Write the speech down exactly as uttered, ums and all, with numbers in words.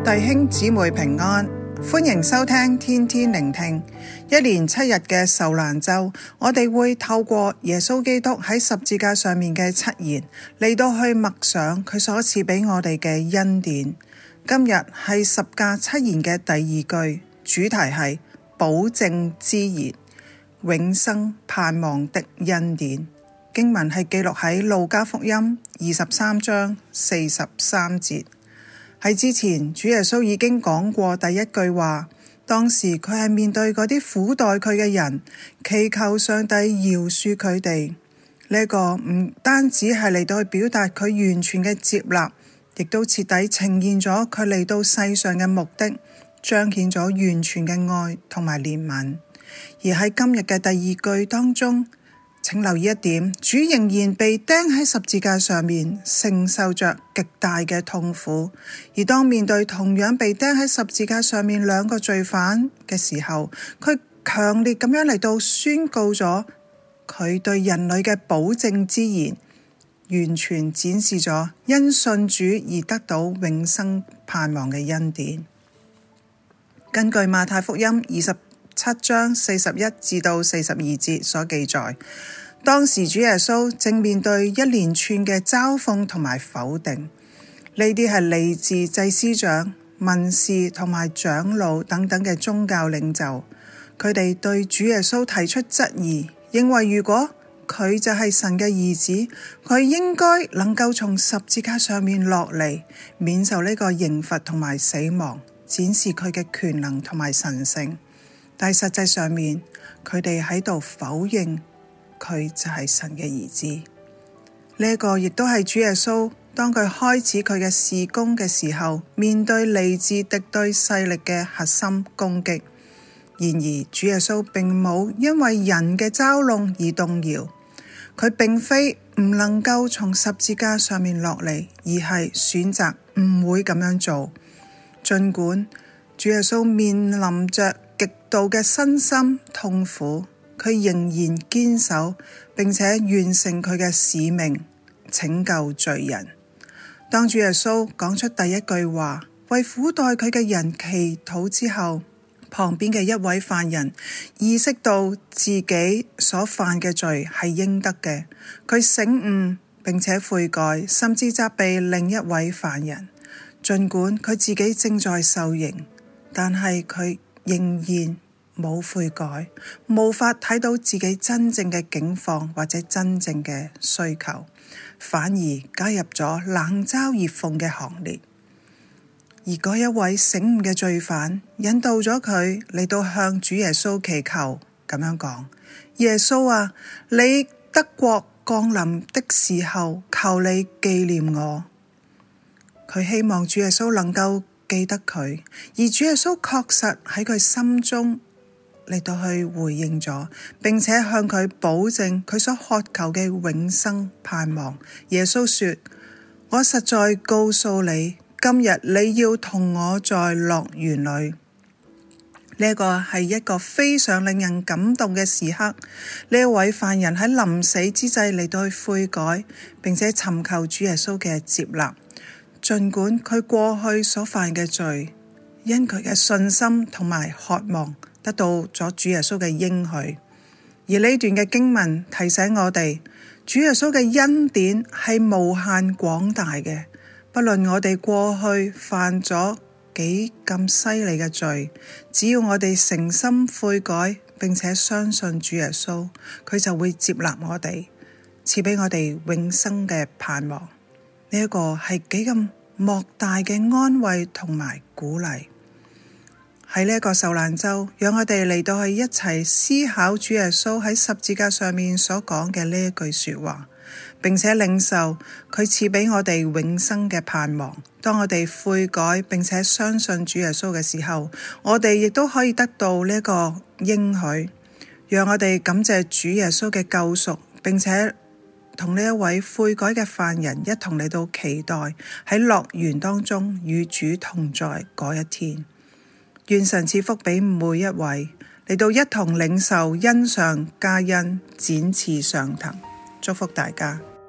弟兄姊妹平安，歡迎收聽天天聆聽。一連七日嘅受難週，我哋會透過耶穌基督喺十字架上面嘅七言嚟到去默想佢所賜俾我哋嘅恩典。今日係十架七言嘅第二句，主題係保證之言，永生盼望的恩典。經文係記錄喺路加福音二十三章四十三節。喺之前，主耶穌已經講過第一句話，當時佢係面對嗰啲苦待佢嘅人，祈求上帝饒恕佢哋。呢個唔單止係嚟到去表達佢完全嘅接納，亦都徹底呈現咗佢嚟到世上嘅目的，彰顯咗完全嘅愛同埋憐憫。而喺今日嘅第二句當中，請留意一點，主仍然被釘喺十字架上面，承受着極大嘅痛苦。而當面對同樣被釘喺十字架上面兩個罪犯嘅時候，佢強烈咁樣嚟到宣告咗佢對人類嘅保證之言，完全展示咗因信主而得到永生盼望嘅恩典。根據馬太福音二十七章四十一至到四十二節所記載，當時主耶穌正面對一連串嘅嘲諷同埋否定，呢啲係嚟自祭司長、文士同埋長老等等嘅宗教領袖，佢哋對主耶穌提出質疑，認為如果佢就係神嘅兒子，佢應該能夠從十字架上面落嚟，免受呢個刑罰同埋死亡，展示佢嘅權能同埋神性。但係實際上面，佢哋喺度否認佢就係神嘅兒子。呢、這個亦都係主耶穌當佢開始佢嘅事工嘅時候，面對嚟自敵對勢力嘅核心攻擊。然而，主耶穌並冇因為人嘅嘲弄而動搖，佢並非唔能夠從十字架上面落嚟，而係選擇唔會咁樣做。儘管主耶穌面臨着極度嘅身心痛苦，佢仍然堅守並且完成佢嘅使命，拯救罪人。當主耶穌講出第一句話，為苦待佢嘅人祈禱之後，旁邊嘅一位犯人意識到自己所犯嘅罪係應得嘅，佢醒悟並且悔改，甚至責備另一位犯人。儘管佢自己正在受刑，但係佢仍然冇悔改，無法睇到自己真正嘅境況或者真正嘅需求，反而加入咗冷嘲熱諷嘅行列。而嗰一位醒悟嘅罪犯引導咗佢嚟到向主耶穌祈求，咁樣講：耶穌啊，你得國降臨的時候，求你紀念我。佢希望主耶穌能夠記得佢，而主耶穌確實喺佢心中嚟到去回應咗，並且向佢保證佢所渴求嘅永生盼望。耶穌說：我實在告訴你，今日你要同我在樂園裏。呢個係一個非常令人感動嘅時刻。呢一位犯人喺臨死之際嚟到去悔改，並且尋求主耶穌嘅接納。儘管佢過去所犯嘅罪，因佢嘅信心同埋渴望得到咗主耶穌嘅應許。而呢段嘅經文提醒我哋，主耶穌嘅恩典係無限廣大嘅，不論我哋過去犯咗幾咁犀利嘅罪，只要我哋誠心悔改並且相信主耶穌，佢就會接納我哋，賜俾我哋永生嘅盼望。呢一個係幾咁莫大嘅安慰同埋鼓勵。喺呢一個受難週，讓我哋嚟到去一齊思考主耶穌喺十字架上面所講嘅呢一句說話，並且領受佢賜俾我哋永生嘅盼望。當我哋悔改並且相信主耶穌嘅時候，我哋亦都可以得到呢個應許。讓我哋感謝主耶穌嘅救贖，並且同呢一位悔改嘅犯人一同嚟到期待喺樂園當中與主同在嗰一天。願神賜福俾每一位嚟到一同領受恩上加恩，展翅上騰。祝福大家。